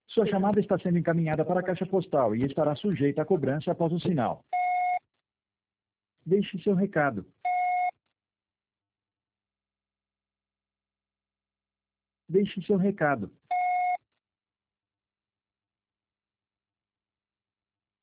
Sua chamada está sendo encaminhada para a caixa postal e estará sujeita a cobrança após o sinal. Deixe seu recado. Deixe seu recado.